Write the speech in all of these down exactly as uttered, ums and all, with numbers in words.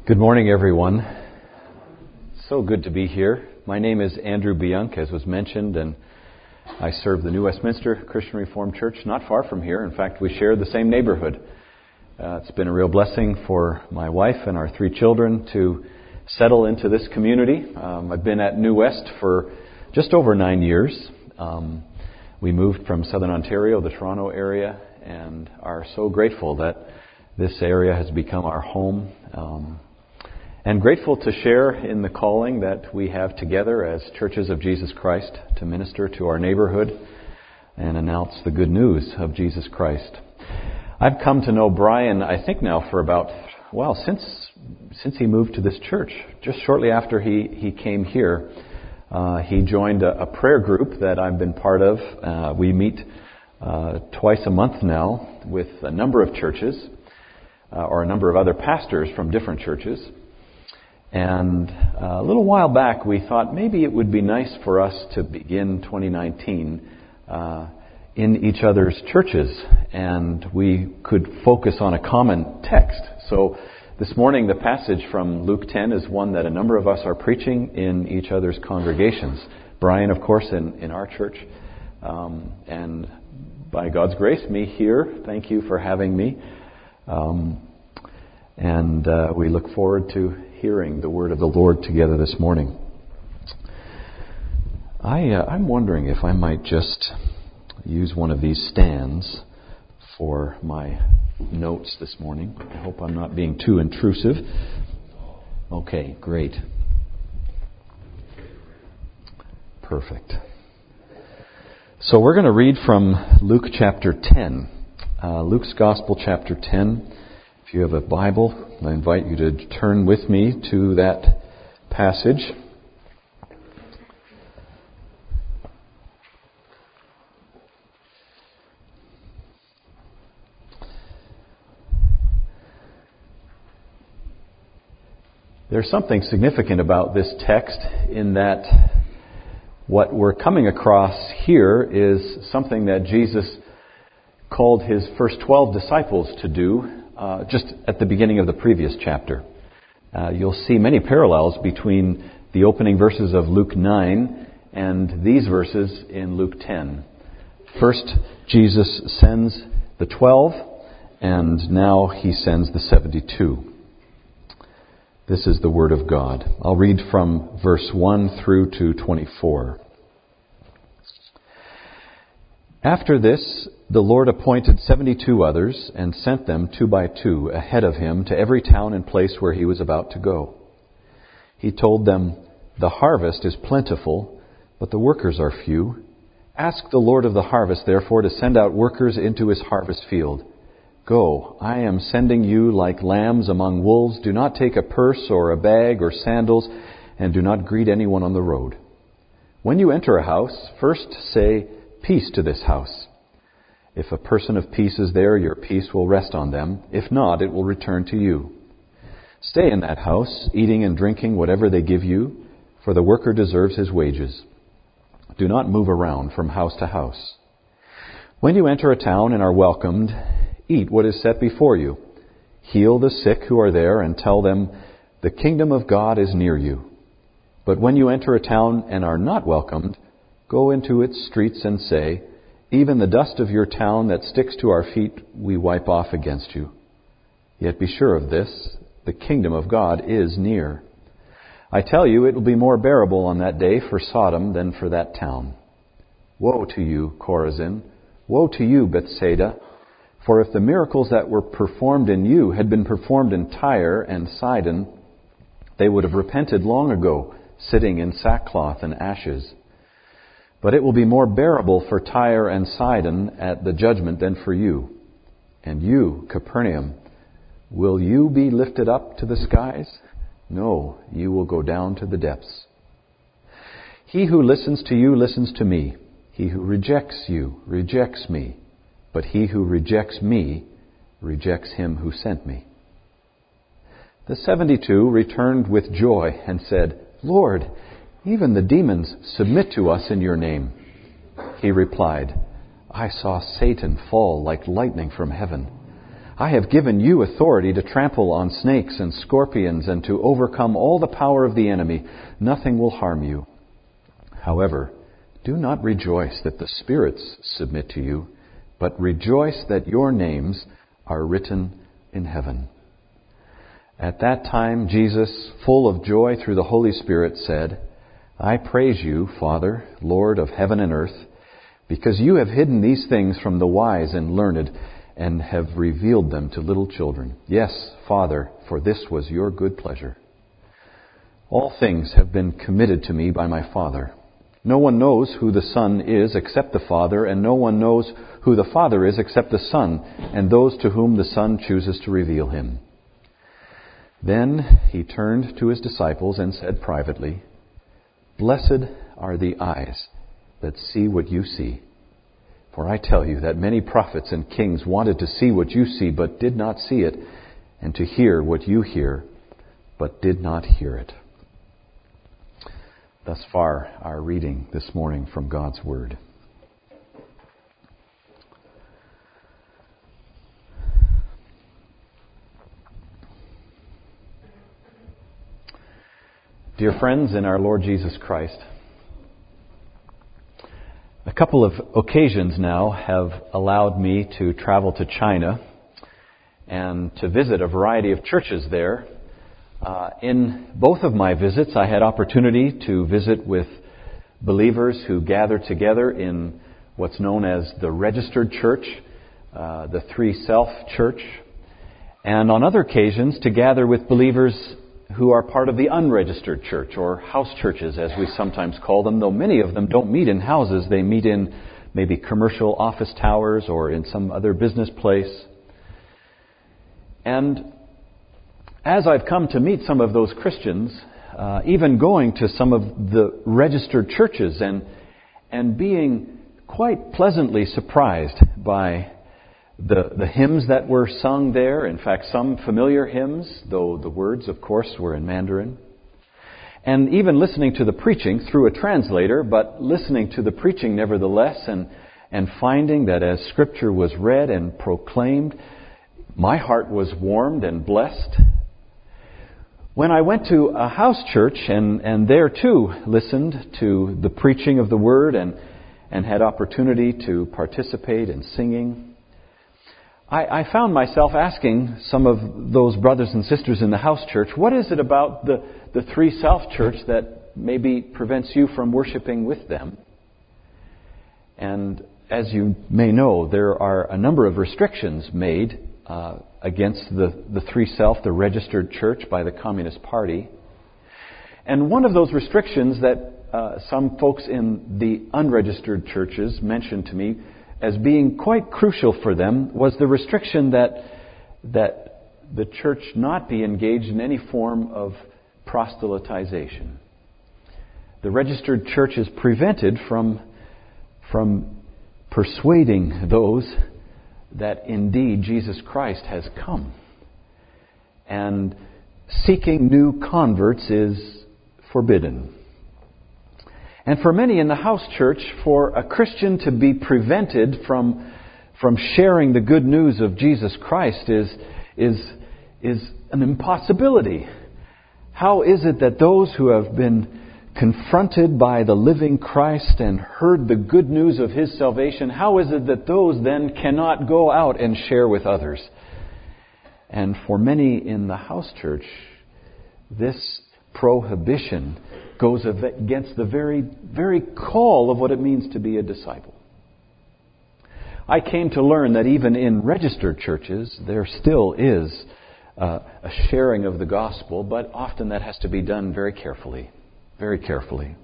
Good morning, everyone. So good to be here. My name is Andrew Bianc, as was mentioned, and I serve the New Westminster Christian Reformed Church not far from here. In fact, we share the same neighborhood. Uh, it's been a real blessing for my wife and our three children to settle into this community. Um, I've been at New West for just over nine years. Um, we moved from Southern Ontario, the Toronto area, and are so grateful that this area has become our home. Um, And grateful to share in the calling that we have together as Churches of Jesus Christ to minister to our neighborhood and announce the good news of Jesus Christ. I've come to know Brian, I think now for about, well, since since he moved to this church. Just shortly after he, he came here, uh, he joined a, a prayer group that I've been part of. Uh, we meet uh, twice a month now with a number of churches, uh, or a number of other pastors from different churches. And a little while back, we thought maybe it would be nice for us to begin twenty nineteen uh, in each other's churches, and we could focus on a common text. So this morning, the passage from Luke ten is one that a number of us are preaching in each other's congregations. Brian, of course, in, in our church, um, and by God's grace, me here. Thank you for having me. Um, and uh, we look forward to hearing the word of the Lord together this morning. I, uh, I'm wondering if I might just use one of these stands for my notes this morning. I hope I'm not being too intrusive. Okay, great. Perfect. So we're going to read from Luke chapter ten. Uh, Luke's Gospel chapter ten. If you have a Bible, I invite you to turn with me to that passage. There's something significant about this text in that what we're coming across here is something that Jesus called his first twelve disciples to do uh, just at the beginning of the previous chapter. Uh, you'll see many parallels between the opening verses of Luke nine and these verses in Luke ten. First, Jesus sends the twelve, and now he sends the seventy-two. This is the Word of God. I'll read from verse one through to twenty-four. After this, the Lord appointed seventy-two others and sent them two by two ahead of him to every town and place where he was about to go. He told them, "The harvest is plentiful, but the workers are few. Ask the Lord of the harvest, therefore, to send out workers into his harvest field. Go, I am sending you like lambs among wolves. Do not take a purse or a bag or sandals, and do not greet anyone on the road. When you enter a house, first say, 'Peace to this house.' If a person of peace is there, your peace will rest on them. If not, it will return to you. Stay in that house, eating and drinking whatever they give you, for the worker deserves his wages. Do not move around from house to house. When you enter a town and are welcomed, eat what is set before you. Heal the sick who are there and tell them, 'The kingdom of God is near you.' But when you enter a town and are not welcomed, go into its streets and say, 'Even the dust of your town that sticks to our feet we wipe off against you.' Yet be sure of this, the kingdom of God is near. I tell you, it will be more bearable on that day for Sodom than for that town. Woe to you, Chorazin! Woe to you, Bethsaida! For if the miracles that were performed in you had been performed in Tyre and Sidon, they would have repented long ago, sitting in sackcloth and ashes. But it will be more bearable for Tyre and Sidon at the judgment than for you. And you, Capernaum, will you be lifted up to the skies? No, you will go down to the depths. He who listens to you listens to me. He who rejects you rejects me. But he who rejects me rejects him who sent me." The seventy-two returned with joy and said, "Lord, even the demons submit to us in your name." He replied, "I saw Satan fall like lightning from heaven. I have given you authority to trample on snakes and scorpions and to overcome all the power of the enemy. Nothing will harm you. However, do not rejoice that the spirits submit to you, but rejoice that your names are written in heaven." At that time, Jesus, full of joy through the Holy Spirit, said, "I praise you, Father, Lord of heaven and earth, because you have hidden these things from the wise and learned and have revealed them to little children. Yes, Father, for this was your good pleasure. All things have been committed to me by my Father. No one knows who the Son is except the Father, and no one knows who the Father is except the Son, and those to whom the Son chooses to reveal him." Then he turned to his disciples and said privately, "Blessed are the eyes that see what you see. For I tell you that many prophets and kings wanted to see what you see, but did not see it, and to hear what you hear, but did not hear it." Thus far, our reading this morning from God's Word. Dear friends in our Lord Jesus Christ, a couple of occasions now have allowed me to travel to China and to visit a variety of churches there. Uh, in both of my visits, I had opportunity to visit with believers who gather together in what's known as the registered church, uh, the Three Self Church, and on other occasions to gather with believers who are part of the unregistered church, or house churches as we sometimes call them, though many of them don't meet in houses. They meet in maybe commercial office towers or in some other business place. And as I've come to meet some of those Christians, uh, even going to some of the registered churches and and being quite pleasantly surprised by the the hymns that were sung there. In fact, some familiar hymns, though the words, of course, were in Mandarin. And even listening to the preaching through a translator, but listening to the preaching nevertheless, and and finding that as Scripture was read and proclaimed, my heart was warmed and blessed. When I went to a house church and, and there too listened to the preaching of the Word and, and had opportunity to participate in singing, I, I found myself asking some of those brothers and sisters in the house church, what is it about the, the Three Self Church that maybe prevents you from worshiping with them? And as you may know, there are a number of restrictions made uh, against the, the Three Self, the registered church, by the Communist Party. And one of those restrictions that uh, some folks in the unregistered churches mentioned to me as being quite crucial for them was the restriction that that the church not be engaged in any form of proselytization. The registered church is prevented from from persuading those that indeed Jesus Christ has come. And seeking new converts is forbidden. And for many in the house church, for a Christian to be prevented from from sharing the good news of Jesus Christ is is is an impossibility. How is it that those who have been confronted by the living Christ and heard the good news of His salvation, how is it that those then cannot go out and share with others? And for many in the house church, this prohibition goes against the very, very call of what it means to be a disciple. I came to learn that even in registered churches, there still is uh, a sharing of the gospel, but often that has to be done very carefully. Very carefully.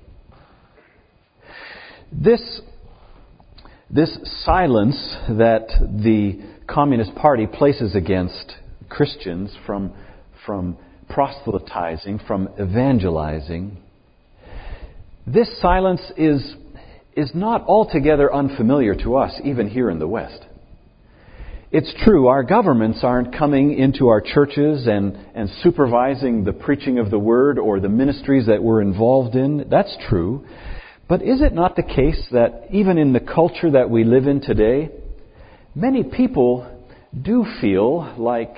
This, this silence that the Communist Party places against Christians from, from proselytizing, from evangelizing, this silence is, is not altogether unfamiliar to us, even here in the West. It's true, our governments aren't coming into our churches and, and supervising the preaching of the Word or the ministries that we're involved in. That's true. But is it not the case that even in the culture that we live in today, many people do feel like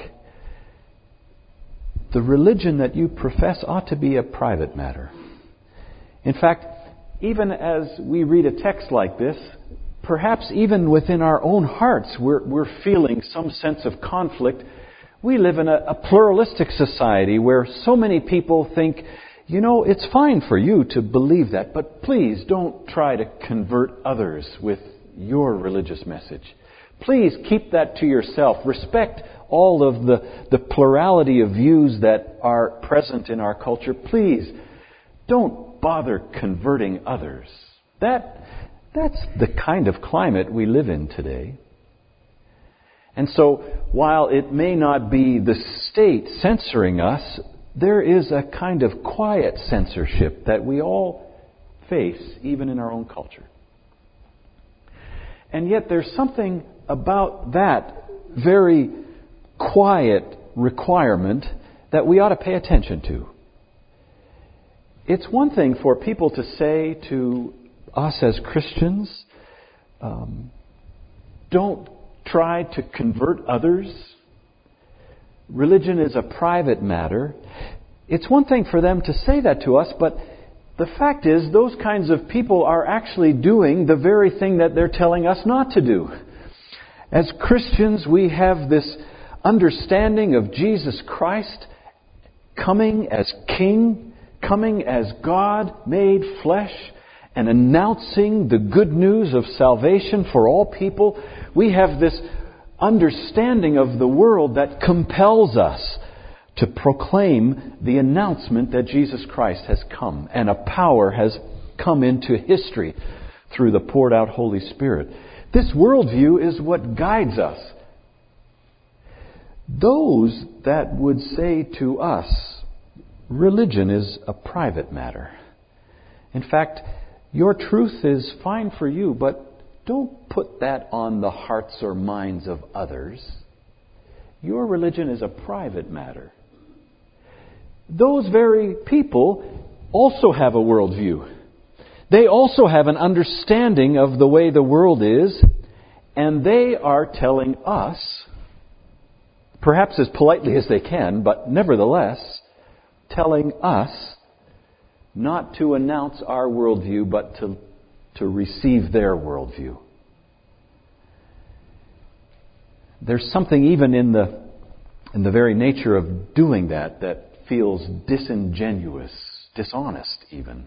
the religion that you profess ought to be a private matter. In fact, even as we read a text like this, perhaps even within our own hearts, we're, we're feeling some sense of conflict. We live in a, a pluralistic society where so many people think, you know, it's fine for you to believe that, but please don't try to convert others with your religious message. Please keep that to yourself. Respect all of the, the plurality of views that are present in our culture. Please don't bother converting others. That, that's the kind of climate we live in today. And so, while it may not be the state censoring us, there is a kind of quiet censorship that we all face, even in our own culture. And yet there's something about that very quiet requirement that we ought to pay attention to. It's one thing for people to say to us as Christians, um, don't try to convert others. Religion is a private matter. It's one thing for them to say that to us, but the fact is those kinds of people are actually doing the very thing that they're telling us not to do. As Christians, we have this understanding of Jesus Christ coming as King, coming as God made flesh, and announcing the good news of salvation for all people. We have this understanding of the world that compels us to proclaim the announcement that Jesus Christ has come and a power has come into history through the poured out Holy Spirit. This worldview is what guides us. Those that would say to us, religion is a private matter. In fact, your truth is fine for you, but don't put that on the hearts or minds of others. Your religion is a private matter. Those very people also have a worldview. They also have an understanding of the way the world is, and they are telling us, perhaps as politely as they can, but nevertheless, telling us not to announce our worldview, but to, to receive their worldview. There's something even in the in the very nature of doing that that feels disingenuous, dishonest even.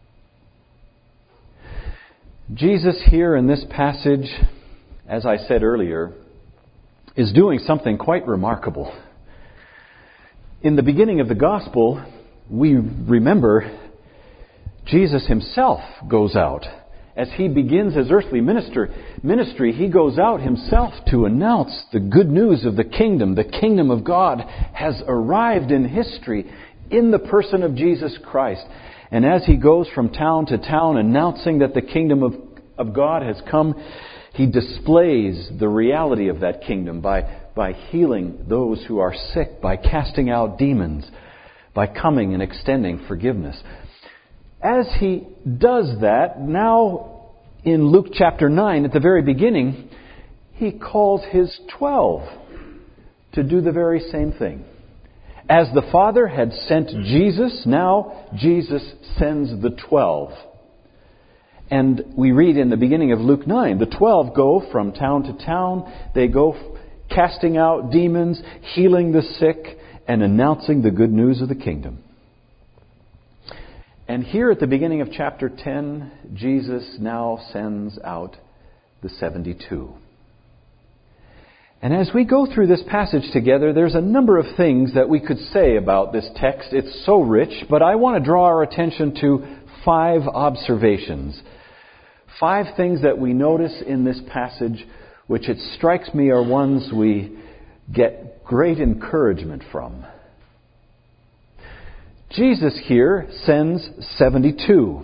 Jesus here in this passage, as I said earlier, is doing something quite remarkable. In the beginning of the gospel, we remember Jesus himself goes out. As he begins his earthly minister, ministry, he goes out himself to announce the good news of the kingdom. The kingdom of God has arrived in history in the person of Jesus Christ. And as he goes from town to town announcing that the kingdom of, of God has come, he displays the reality of that kingdom by, by healing those who are sick, by casting out demons, by coming and extending forgiveness. As he does that, now in Luke chapter nine, at the very beginning, he calls his twelve to do the very same thing. As the Father had sent Jesus, now Jesus sends the twelve. And we read in the beginning of Luke nine, the twelve go from town to town. They go casting out demons, healing the sick, and announcing the good news of the kingdom. And here at the beginning of chapter ten, Jesus now sends out the seventy-two. And as we go through this passage together, there's a number of things that we could say about this text. It's so rich, but I want to draw our attention to five observations. Five things that we notice in this passage, which it strikes me are ones we get great encouragement from. Jesus here sends seventy-two.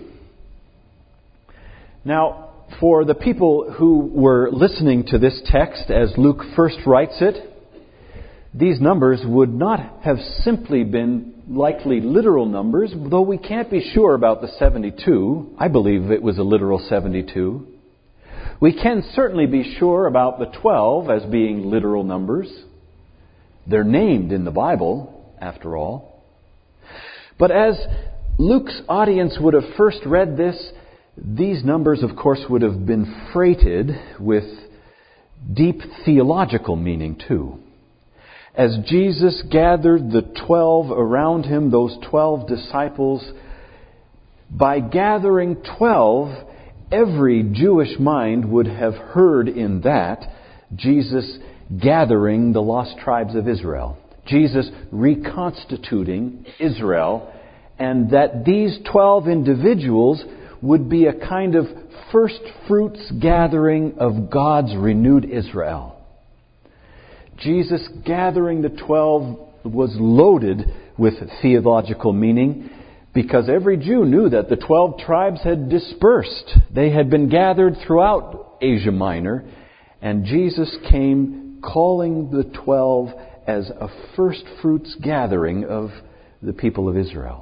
Now, for the people who were listening to this text as Luke first writes it, these numbers would not have simply been likely literal numbers, though we can't be sure about the seventy-two. I believe it was a literal seventy-two. We can certainly be sure about the twelve as being literal numbers. They're named in the Bible, after all. But as Luke's audience would have first read this, these numbers, of course, would have been freighted with deep theological meaning too. As Jesus gathered the twelve around him, those twelve disciples, by gathering twelve, every Jewish mind would have heard in that Jesus gathering the lost tribes of Israel. Jesus reconstituting Israel, and that these twelve individuals would be a kind of first fruits gathering of God's renewed Israel. Jesus gathering the twelve was loaded with theological meaning, because every Jew knew that the twelve tribes had dispersed. They had been gathered throughout Asia Minor, and Jesus came calling the twelve as a first fruits gathering of the people of Israel.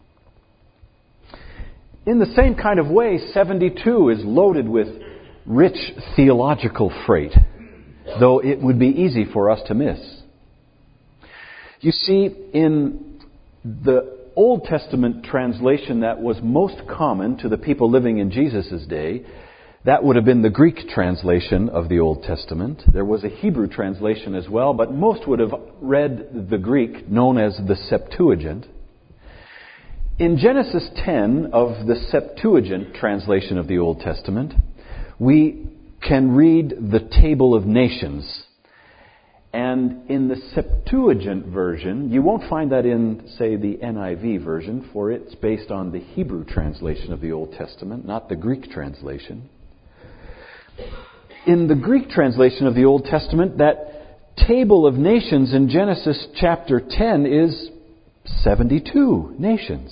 In the same kind of way, seventy-two is loaded with rich theological freight, though it would be easy for us to miss. You see, in the Old Testament translation that was most common to the people living in Jesus' day, that would have been the Greek translation of the Old Testament. There was a Hebrew translation as well, but most would have read the Greek, known as the Septuagint. In Genesis ten of the Septuagint translation of the Old Testament, we can read the Table of Nations. And in the Septuagint version, you won't find that in, say, the N I V version, for it's based on the Hebrew translation of the Old Testament, not the Greek translation. In the Greek translation of the Old Testament, that Table of Nations in Genesis chapter ten is seventy-two nations.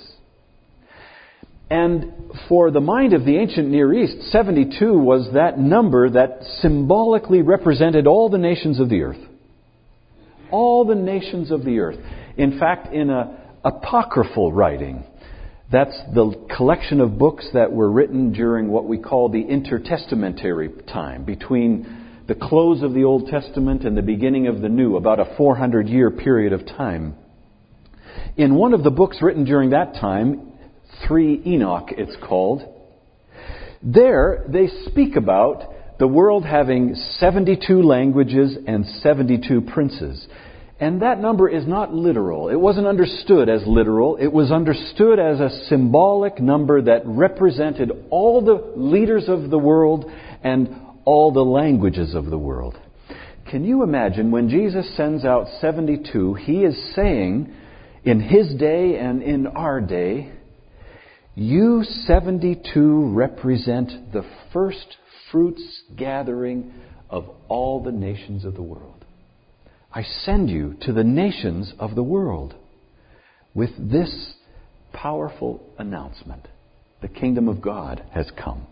And for the mind of the ancient Near East, seventy-two was that number that symbolically represented all the nations of the earth. All the nations of the earth. In fact, in a apocryphal writing, that's the collection of books that were written during what we call the intertestamentary time, between the close of the Old Testament and the beginning of the New, about a four hundred year period of time. In one of the books written during that time, three Enoch it's called, there they speak about the world having seventy-two languages and seventy-two princes. And that number is not literal. It wasn't understood as literal. It was understood as a symbolic number that represented all the leaders of the world and all the languages of the world. Can you imagine when Jesus sends out seventy-two, he is saying, in his day and in our day, you seventy-two represent the first fruits gathering of all the nations of the world. I send you to the nations of the world with this powerful announcement. The kingdom of God has come.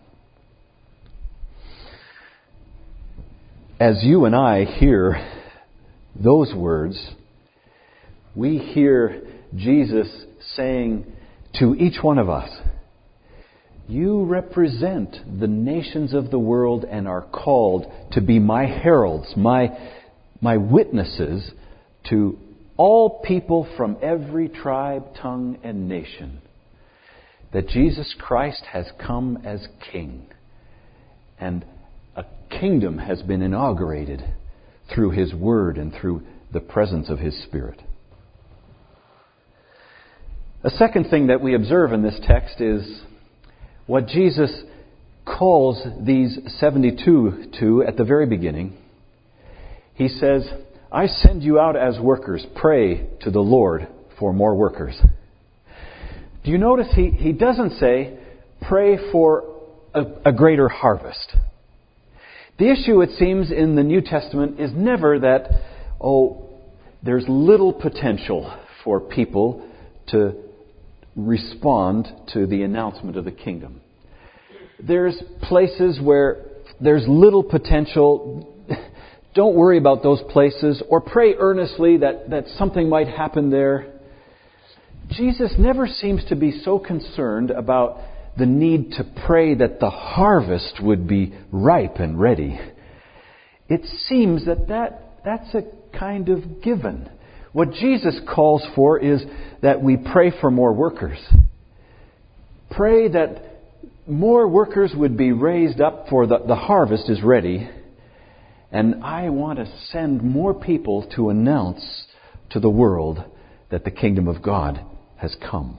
As you and I hear those words, we hear Jesus saying to each one of us, you represent the nations of the world and are called to be my heralds, my, my witnesses to all people from every tribe, tongue, and nation, that Jesus Christ has come as King. And a kingdom has been inaugurated through His Word and through the presence of His Spirit. A second thing that we observe in this text is what Jesus calls these seventy-two to at the very beginning. He says, I send you out as workers. Pray to the Lord for more workers. Do you notice he, he doesn't say, pray for a, a greater harvest. The issue, it seems, in the New Testament is never that, oh, there's little potential for people to respond to the announcement of the kingdom. There's places where there's little potential. Don't worry about those places, or pray earnestly that, that something might happen there. Jesus never seems to be so concerned about the need to pray that the harvest would be ripe and ready. It seems that, that that's a kind of given. What Jesus calls for is that we pray for more workers. Pray that more workers would be raised up, for the, the harvest is ready. And I want to send more people to announce to the world that the kingdom of God has come.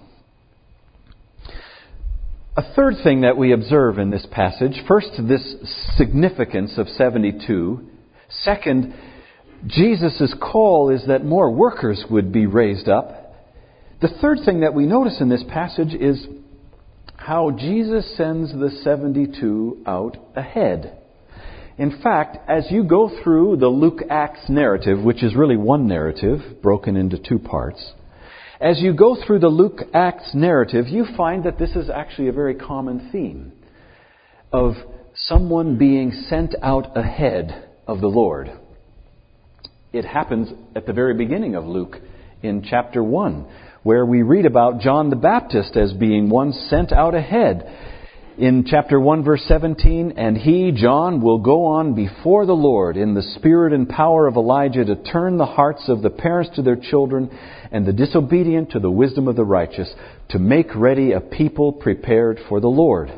A third thing that we observe in this passage, first, this significance of seventy-two. Second, Jesus' call is that more workers would be raised up. The third thing that we notice in this passage is how Jesus sends the seventy-two out ahead. In fact, as you go through the Luke-Acts narrative, which is really one narrative broken into two parts, as you go through the Luke-Acts narrative, you find that this is actually a very common theme of someone being sent out ahead of the Lord. It happens at the very beginning of Luke in chapter one, where we read about John the Baptist as being one sent out ahead. In chapter one, verse seventeen, and he, John, will go on before the Lord in the spirit and power of Elijah to turn the hearts of the parents to their children and the disobedient to the wisdom of the righteous, to make ready a people prepared for the Lord.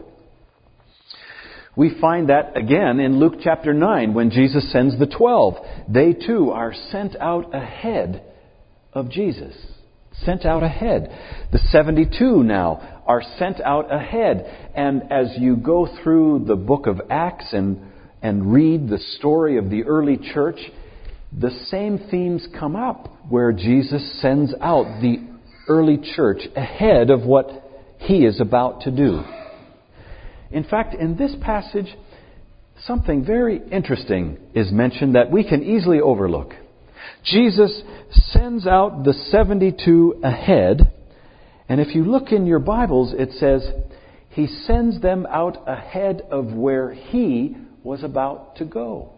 We find that again in Luke chapter nine when Jesus sends the twelve. They too are sent out ahead of Jesus. Sent out ahead. The seventy-two now are sent out ahead. And as you go through the book of Acts and, and read the story of the early church, the same themes come up where Jesus sends out the early church ahead of what he is about to do. In fact, in this passage, something very interesting is mentioned that we can easily overlook. Jesus sends out the seventy-two ahead, and if you look in your Bibles, it says he sends them out ahead of where he was about to go.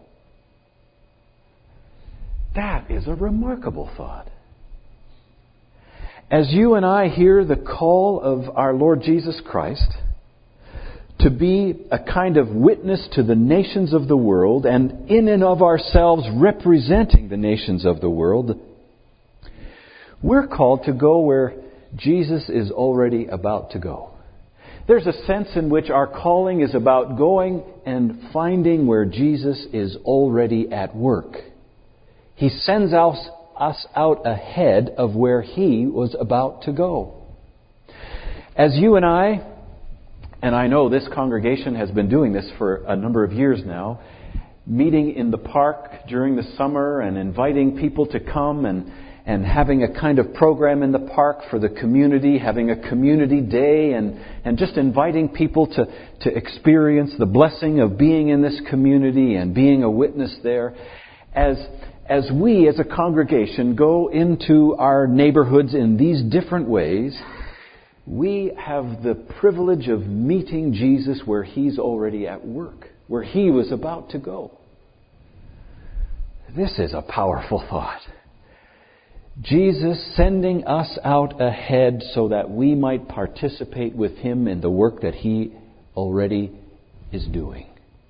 That is a remarkable thought. As you and I hear the call of our Lord Jesus Christ to be a kind of witness to the nations of the world, and in and of ourselves representing the nations of the world, we're called to go where Jesus is already about to go. There's a sense in which our calling is about going and finding where Jesus is already at work. He sends us, us out ahead of where he was about to go. As you and I, and I know this congregation has been doing this for a number of years now, meeting in the park during the summer and inviting people to come and, and having a kind of program in the park for the community, having a community day and, and just inviting people to, to experience the blessing of being in this community and being a witness there. As, as we as a congregation go into our neighborhoods in these different ways, we have the privilege of meeting Jesus where he's already at work, where he was about to go. This is a powerful thought. Jesus sending us out ahead so that we might participate with him in the work that he already is doing.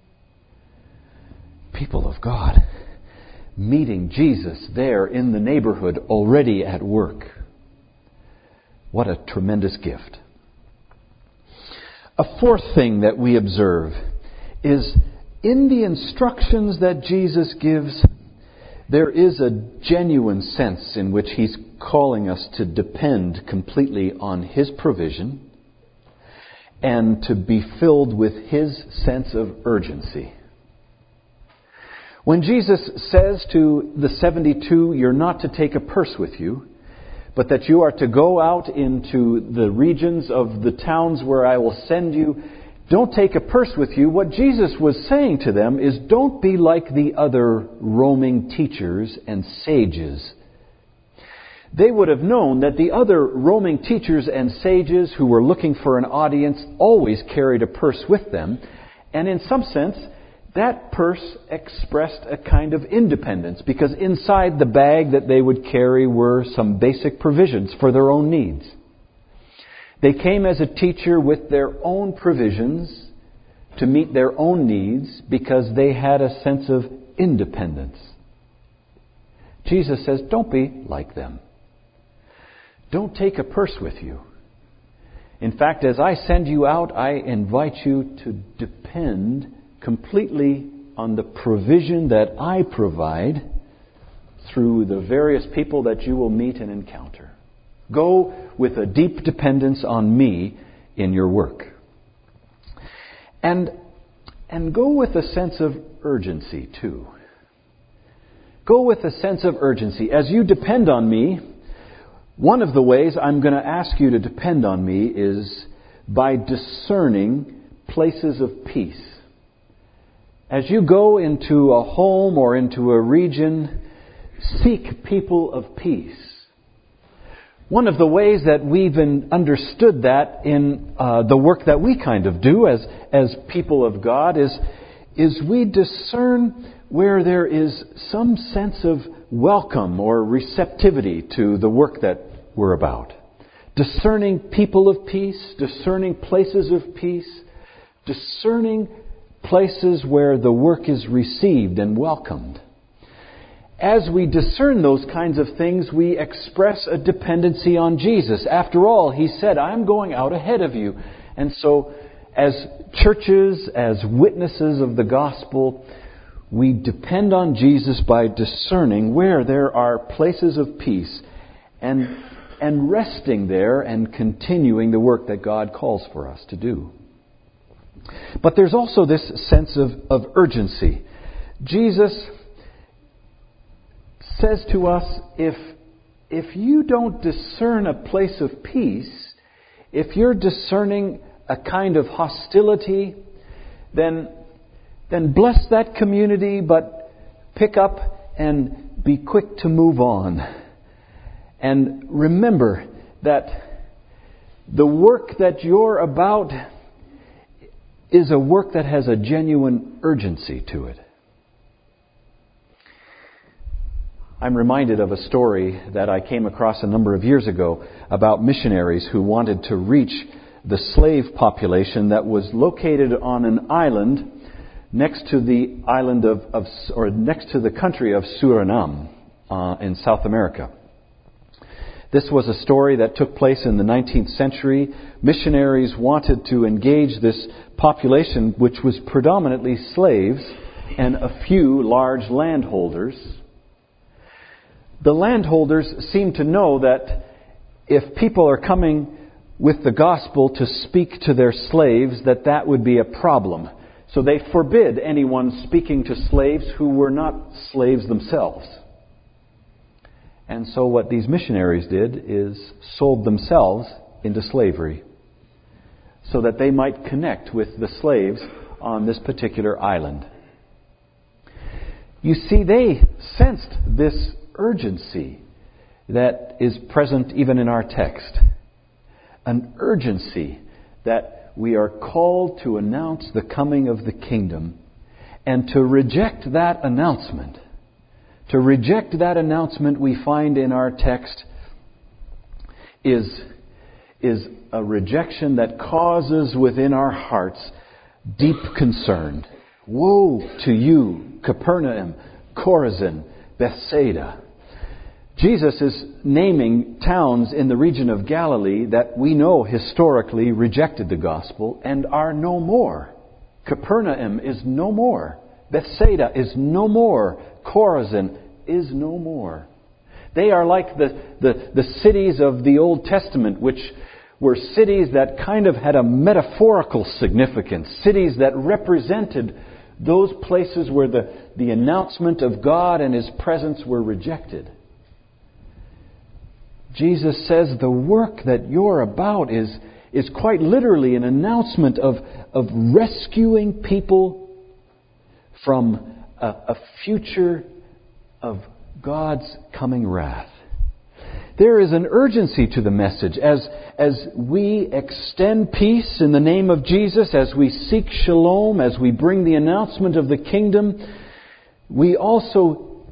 People of God, meeting Jesus there in the neighborhood already at work. What a tremendous gift. A fourth thing that we observe is in the instructions that Jesus gives, there is a genuine sense in which he's calling us to depend completely on his provision and to be filled with his sense of urgency. When Jesus says to the seventy-two, you're not to take a purse with you, but that you are to go out into the regions of the towns where I will send you. Don't take a purse with you. What Jesus was saying to them is, don't be like the other roaming teachers and sages. They would have known that the other roaming teachers and sages who were looking for an audience always carried a purse with them. And in some sense, that purse expressed a kind of independence, because inside the bag that they would carry were some basic provisions for their own needs. They came as a teacher with their own provisions to meet their own needs because they had a sense of independence. Jesus says, don't be like them. Don't take a purse with you. In fact, as I send you out, I invite you to depend completely on the provision that I provide through the various people that you will meet and encounter. Go with a deep dependence on me in your work. And, and go with a sense of urgency, too. Go with a sense of urgency. As you depend on me, one of the ways I'm going to ask you to depend on me is by discerning places of peace. As you go into a home or into a region, seek people of peace. One of the ways that we've understood that in uh, the work that we kind of do as as people of God is, is we discern where there is some sense of welcome or receptivity to the work that we're about. Discerning people of peace, discerning places of peace, discerning places where the work is received and welcomed. As we discern those kinds of things, we express a dependency on Jesus. After all, He said, I'm going out ahead of you. And so, as churches, as witnesses of the gospel, we depend on Jesus by discerning where there are places of peace and, and resting there and continuing the work that God calls for us to do. But there's also this sense of, of urgency. Jesus says to us, if, if you don't discern a place of peace, if you're discerning a kind of hostility, then, then bless that community, but pick up and be quick to move on. And remember that the work that you're about is a work that has a genuine urgency to it. I'm reminded of a story that I came across a number of years ago about missionaries who wanted to reach the slave population that was located on an island next to the island of, of or next to the country of Suriname uh, in South America. This was a story that took place in the nineteenth century. Missionaries wanted to engage this population, which was predominantly slaves and a few large landholders. The landholders seem to know that if people are coming with the gospel to speak to their slaves, that that would be a problem. So they forbid anyone speaking to slaves who were not slaves themselves. And so what these missionaries did is sold themselves into slavery so that they might connect with the slaves on this particular island. You see, they sensed this urgency that is present even in our text. An urgency that we are called to announce the coming of the kingdom, and to reject that announcement. To reject that announcement we find in our text is, is a rejection that causes within our hearts deep concern. Woe to you, Capernaum, Chorazin, Bethsaida. Jesus is naming towns in the region of Galilee that we know historically rejected the gospel and are no more. Capernaum is no more. Bethsaida is no more. Chorazin is no more. They are like the, the, the cities of the Old Testament, which were cities that kind of had a metaphorical significance. Cities that represented those places where the, the announcement of God and His presence were rejected. Jesus says the work that you're about is, is quite literally an announcement of, of rescuing people from a, a future of God's coming wrath. There is an urgency to the message as, as we extend peace in the name of Jesus, as we seek shalom, as we bring the announcement of the kingdom. We also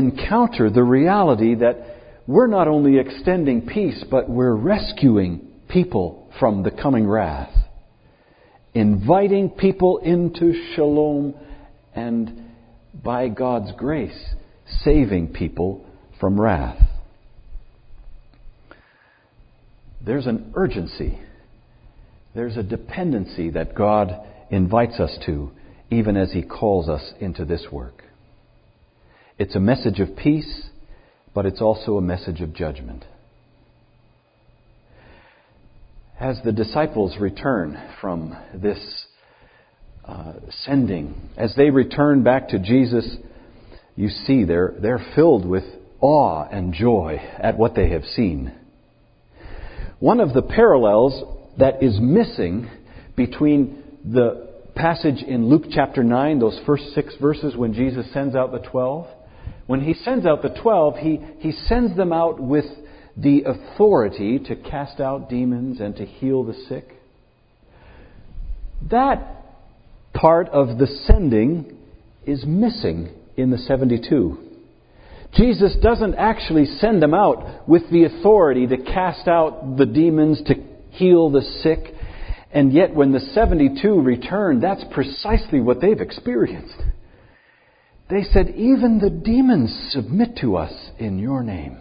encounter the reality that we're not only extending peace, but we're rescuing people from the coming wrath. Inviting people into shalom and, by God's grace, saving people from wrath. There's an urgency. There's a dependency that God invites us to, even as He calls us into this work. It's a message of peace, but it's also a message of judgment. As the disciples return from this uh, sending, as they return back to Jesus, you see they're, they're filled with awe and joy at what they have seen. One of the parallels that is missing between the passage in Luke chapter nine, those first six verses when Jesus sends out the twelve, when He sends out the twelve, He, he sends them out with the authority to cast out demons and to heal the sick. That part of the sending is missing in the seventy-two. Jesus doesn't actually send them out with the authority to cast out the demons, to heal the sick. And yet when the seventy-two return, that's precisely what they've experienced. They said, even the demons submit to us in your name.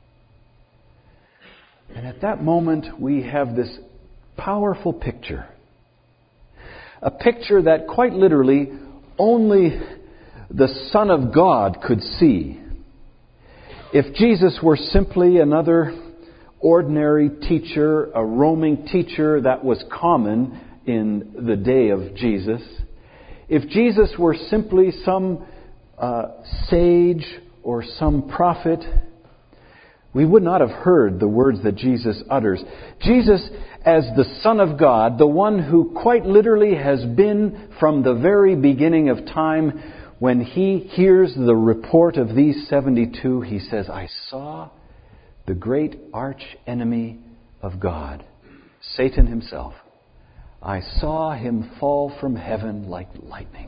And at that moment, we have this powerful picture. A picture that quite literally only the Son of God could see. If Jesus were simply another ordinary teacher, a roaming teacher that was common in the day of Jesus, if Jesus were simply some uh, sage or some prophet, we would not have heard the words that Jesus utters. Jesus, as the Son of God, the one who quite literally has been from the very beginning of time, when He hears the report of these seventy-two, He says, I saw the great arch enemy of God, Satan himself. I saw him fall from heaven like lightning.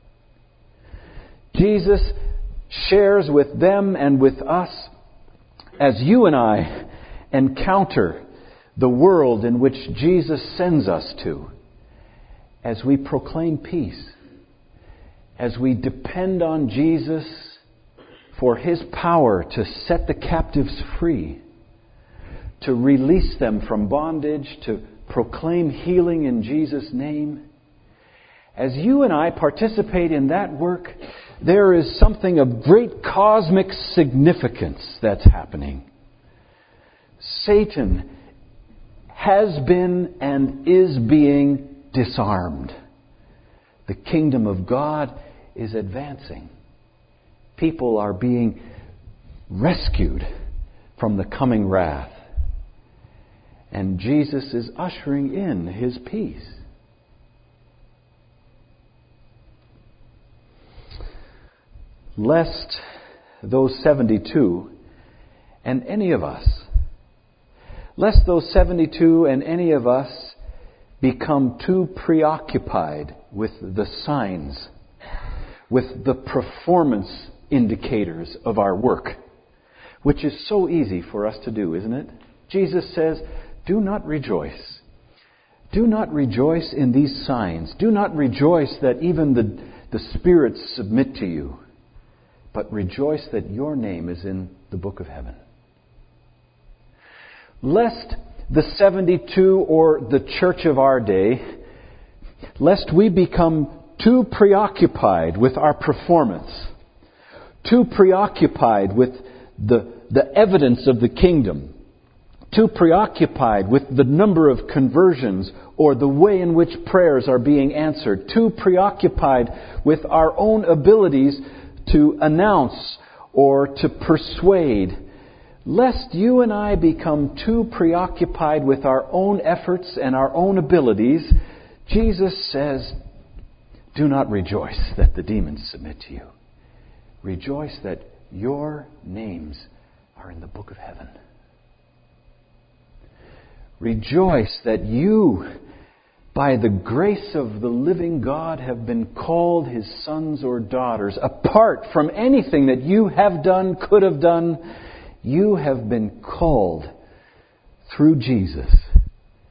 Jesus shares with them and with us, as you and I encounter the world in which Jesus sends us to, as we proclaim peace, as we depend on Jesus for His power to set the captives free, to release them from bondage, to proclaim healing in Jesus' name. As you and I participate in that work, there is something of great cosmic significance that's happening. Satan has been and is being disarmed. The kingdom of God is advancing. People are being rescued from the coming wrath. And Jesus is ushering in His peace. Lest those seventy-two and any of us, lest those seventy-two and any of us become too preoccupied with the signs, with the performance indicators of our work, which is so easy for us to do, isn't it? Jesus says, do not rejoice. Do not rejoice in these signs. Do not rejoice that even the, the spirits submit to you. But rejoice that your name is in the book of heaven. Lest the seventy-two or the church of our day, lest we become too preoccupied with our performance, too preoccupied with the, the evidence of the kingdom, too preoccupied with the number of conversions or the way in which prayers are being answered, too preoccupied with our own abilities to announce or to persuade, lest you and I become too preoccupied with our own efforts and our own abilities, Jesus says, do not rejoice that the demons submit to you. Rejoice that your names are in the book of heaven. Rejoice that you, by the grace of the living God, have been called His sons or daughters. Apart from anything that you have done, could have done, you have been called through Jesus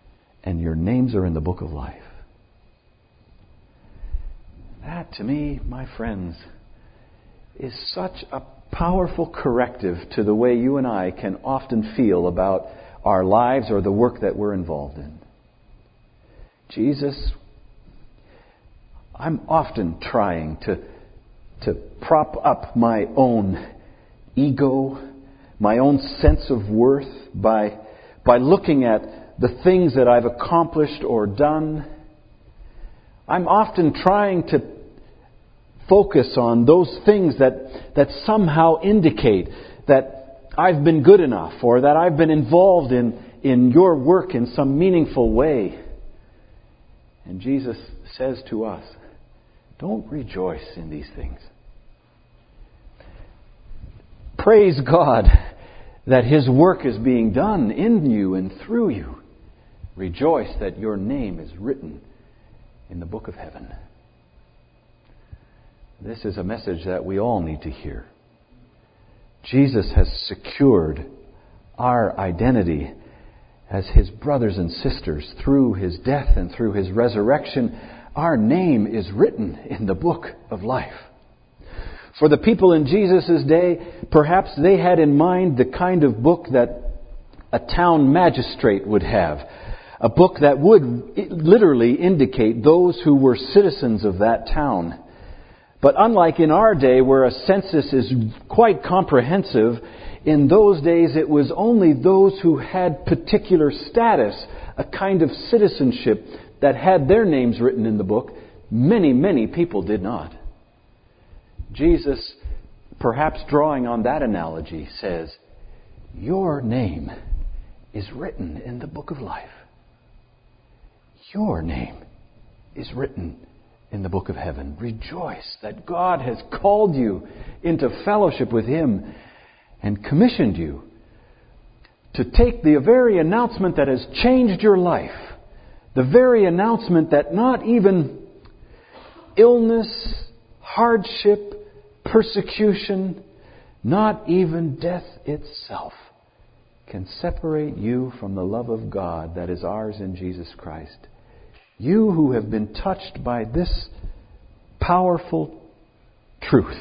and your names are in the book of life. That, to me, my friends, is such a powerful corrective to the way you and I can often feel about our lives or the work that we're involved in. Jesus, I'm often trying to, to prop up my own ego, my own sense of worth by, by looking at the things that I've accomplished or done. I'm often trying to focus on those things that, that somehow indicate that I've been good enough or that I've been involved in, in your work in some meaningful way. And Jesus says to us, don't rejoice in these things. Praise God that His work is being done in you and through you. Rejoice that your name is written in the book of heaven. This is a message that we all need to hear. Jesus has secured our identity as His brothers and sisters through His death and through His resurrection. Our name is written in the book of life. For the people in Jesus' day, perhaps they had in mind the kind of book that a town magistrate would have. A book that would literally indicate those who were citizens of that town. But unlike in our day, where a census is quite comprehensive, in those days it was only those who had particular status, a kind of citizenship that had their names written in the book. Many, many people did not. Jesus, perhaps drawing on that analogy, says, your name is written in the book of life. Your name is written in the book of heaven. Rejoice that God has called you into fellowship with Him and commissioned you to take the very announcement that has changed your life, the very announcement that not even illness, hardship, persecution, not even death itself can separate you from the love of God that is ours in Jesus Christ. You who have been touched by this powerful truth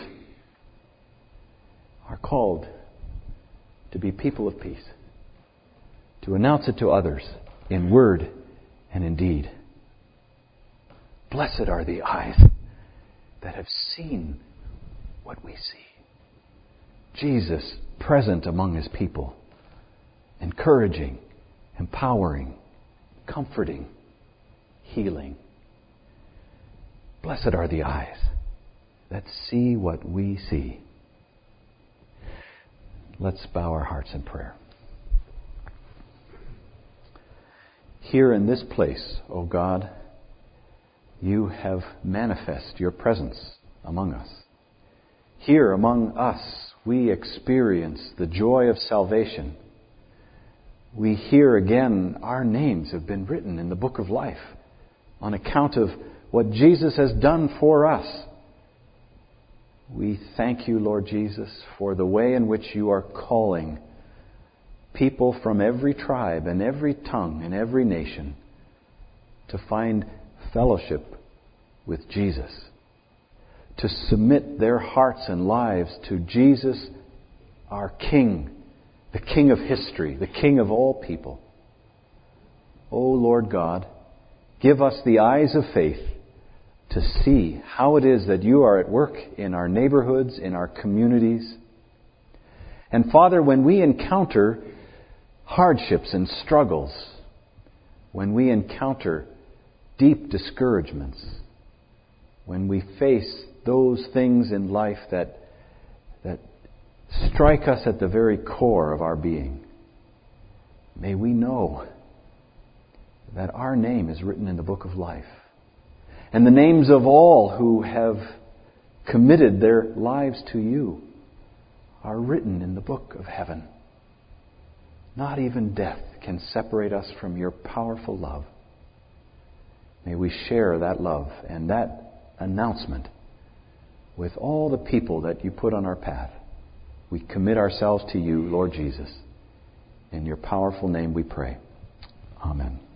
are called to be people of peace, to announce it to others in word and in deed. Blessed are the eyes that have seen what we see. Jesus present among His people, encouraging, empowering, comforting, healing. Blessed are the eyes that see what we see. Let's bow our hearts in prayer. Here in this place, O God, you have manifest your presence among us. Here among us, we experience the joy of salvation. We hear again our names have been written in the book of life on account of what Jesus has done for us. We thank you, Lord Jesus, for the way in which you are calling people from every tribe and every tongue and every nation to find fellowship with Jesus, to submit their hearts and lives to Jesus, our King, the King of history, the King of all people. O Lord God, give us the eyes of faith to see how it is that you are at work in our neighborhoods, in our communities. And Father, when we encounter hardships and struggles, when we encounter deep discouragements, when we face those things in life that that strike us at the very core of our being, may we know that our name is written in the book of life. And the names of all who have committed their lives to you are written in the book of heaven. Not even death can separate us from your powerful love. May we share that love and that announcement with all the people that you put on our path. We commit ourselves to you, Lord Jesus. In your powerful name we pray. Amen.